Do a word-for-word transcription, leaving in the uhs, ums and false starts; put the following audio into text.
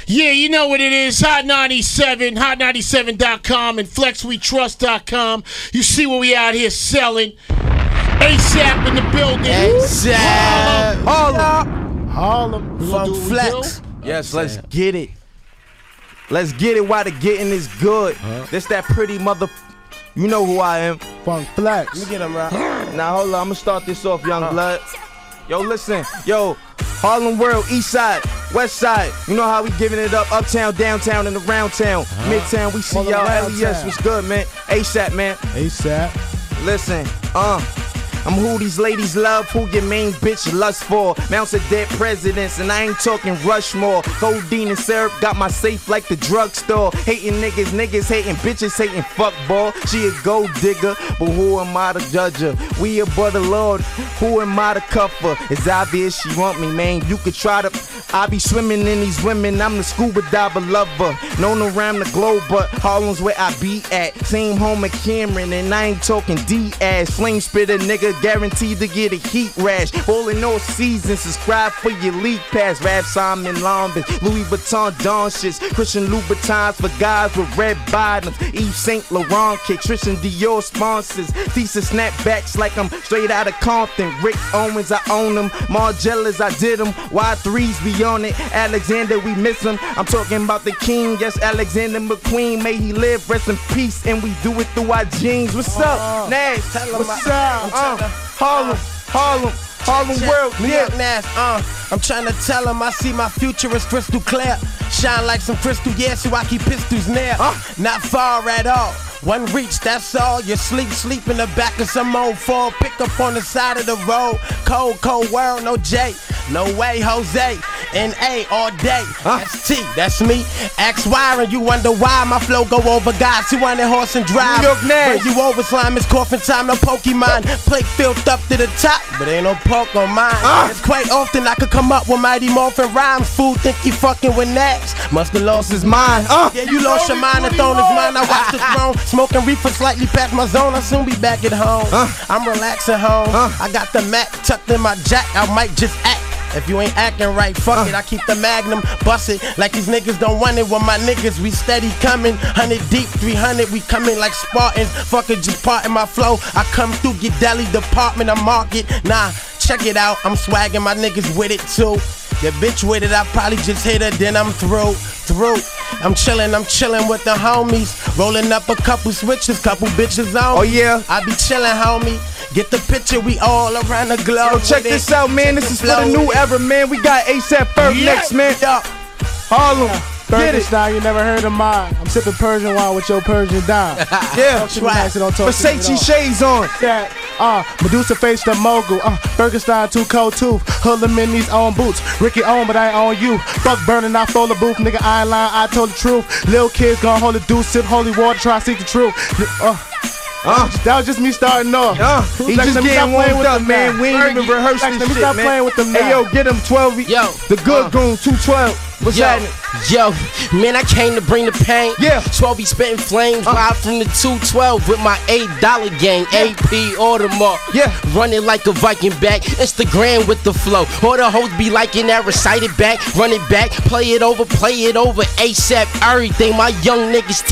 Yeah, you know what it is. Hot ninety-seven, hot ninety-seven dot com and flex we trust dot com. You see what we out here selling. ASAP in the building. ASAP. Harlem. Harlem. We gonna do Funk what we Flex. Yes, let's get it. Let's get it while the getting is good. Huh? This that pretty mother. You know who I am. Funk Flex. Let me get him right. Now hold on, I'm gonna start this off, young uh. blood. Yo, listen, yo, Harlem World, East Side, West Side. You know how we giving it up, uptown, downtown, and around town. Uh-huh. Midtown, we see y'all. L E S, what's good, man? ASAP, man. ASAP. Listen, uh. I'm who these ladies love, who your main bitch lust for. Mounts of dead presidents, and I ain't talking Rushmore. Codeine and syrup got my safe like the drugstore. Hating niggas, niggas hating bitches, hating fuckball. She a gold digger, but who am I to judge her? We above the Lord, who am I to cuff her? It's obvious she want me, man. You could try to. I be swimming in these women, I'm the scuba diver lover. Known around the globe, but Harlem's where I be at. Same home at Cameron, and I ain't talking D-ass. Flame spitter nigga, guaranteed to get a heat rash. Rolling all seasons, subscribe for your league pass. Rap Simon Lombins, Louis Vuitton Don shits, Christian Louboutins for guys with red bottoms. Yves Saint Laurent kicks, Christian Dior sponsors. Thesis snapbacks like I'm straight out of Compton. Rick Owens, I own them. Margellas, I did them. Y threes be on it. Alexander, we miss him. I'm talking about the king, yes, Alexander McQueen. May he live, rest in peace, and we do it through our jeans. What's uh, up, Nash? What's up? Uh, Harlem, Harlem, Harlem World, New York Nash, uh, I'm trying to tell him I see my future is crystal clear. Shine like some crystal, yeah, so I keep pistols near. Uh, not far at all. One reach, that's all. You sleep, sleep in the back of some old Ford. Pick up on the side of the road. Cold, cold world, no J. No way, Jose. N A all day. Huh? That's T, that's me. X Y, and you wonder why my flow go over guys who want a horse and drive. New York Nash. When you over slime, it's coffin time, no Pokemon. Plate filled up to the top, but ain't no poke on mine. Uh. It's quite often I could come up with Mighty Morphin rhymes. Fool think he fucking with Nash. Must've lost his mind. Uh. Yeah, you lost your mind and thrown his mind. I watched the throne. Smoking reefer slightly past my zone. I'll soon be back at home. Uh. I'm relaxing home. Uh. I got the Mac tucked in my jack. I might just act. If you ain't acting right, fuck uh. it. I keep the Magnum, bust it like these niggas don't want it. With my niggas, we steady coming. Hundred deep, three hundred, we coming like Spartans. Fuck it, just part in my flow. I come through, get deli department, I mark it. Nah, check it out, I'm swagging, my niggas with it too. Your bitch with it, I probably just hit her, then I'm through, through. I'm chillin', I'm chillin' with the homies. Rolling up a couple switches, couple bitches on. Oh yeah, I be chillin', homie. Get the picture, we all around the globe. Yo, check this out, man. This is for the new era, man. We got ASAP Ferg next, man. Harlem. Bergenstein, you never heard of mine. I'm sipping Persian wine with your Persian dime. Yeah, nice, don't talk Versace shades on. Yeah, uh, Medusa face the mogul. Uh, Bergenstein too cold tooth. Hoodlum in these own boots. Ricky on, but I own you. Fuck burning, I fold the booth. Nigga, I ain't lying, I told the truth. Lil' kids gon' hold the deuce, sip holy water, try to seek the truth. Uh, Uh, that was just me starting off. Uh, he like, just getting warmed up, man. We ain't even rehearsed like, this shit, stop man. Playing with them now. Hey, yo, get him twelve. Yo, the good uh, goon, two twelve. What's yo, happening? Yo, man, I came to bring the pain. Yeah. twelve be spitting flames. Uh, Ride from the two twelve with my eight dollar gang. Yeah. A P Audemars. Yeah. Running like a Viking back. Instagram with the flow. All the hoes be liking that. Recite it back. Run it back. Play it over. Play it over. ASAP. Everything. My young niggas